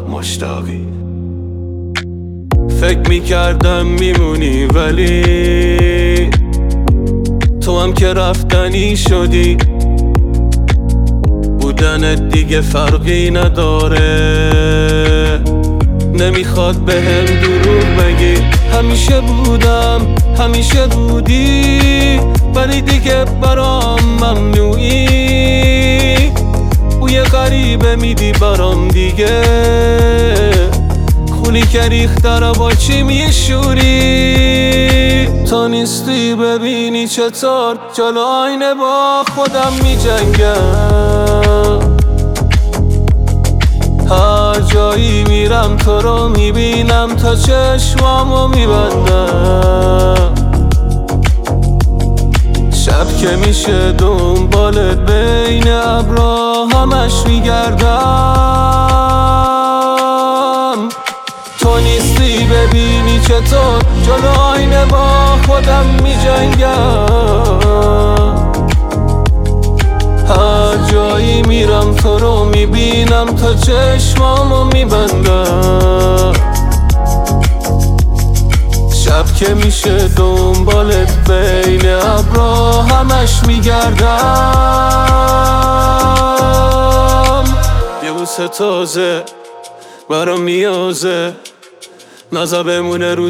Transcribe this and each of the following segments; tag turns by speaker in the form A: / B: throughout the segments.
A: مشتاقی. فکر میکردم میمونی ولی تو هم که رفتنی شدی. بودنت دیگه فرقی نداره، نمیخواد بهم دروغ بگی. همیشه بودم همیشه بودی، ولی دیگه برام ممنوعی. بوی غریبه میدی برام دیگه، خولی که ریخته رو با چی میشوری؟ تو نیستی ببینی چطور جلو آینه با خودم میجنگم. هر جایی میرم تو رو میبینم تا چشمامو میبندم. شب که میشه دنبالت بین ابرا همش میگردم. تو نیستی ببینی چطور جلو آینه با خودم میجنگم. هر جایی میرم تو رو میبینم تا چشمامو میبندم. شب که میشه دنبالت بین ابرا همش میگردم. یه بوسه تازه برام نیازه، نزا بمونه رو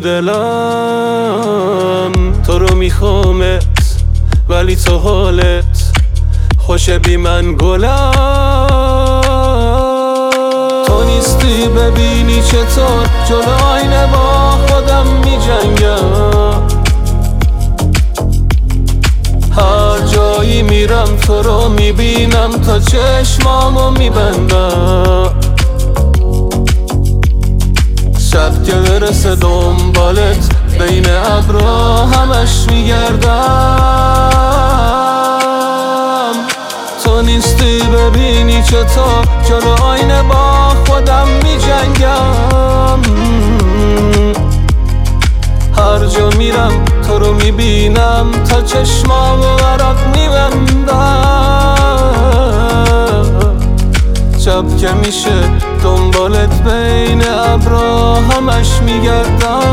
A: دلم. تو رو میخوامت ولی تو حالت خوشه بی من گلم. تو نیستی ببینی چطور جلو آینه با خودم میجنگم. هر جایی میرم تو رو میبینم تا چشمامو میبندم. شب که برسه دنبالت بین ابرا همش میگردم. تو نیستی ببینی چطور جلو آینه با خودم میجنگم. هر جا میرم تو رو میبینم تا چشمامو برات میبندم. شب که میشه دنبالت بین ابرا همش میگردم.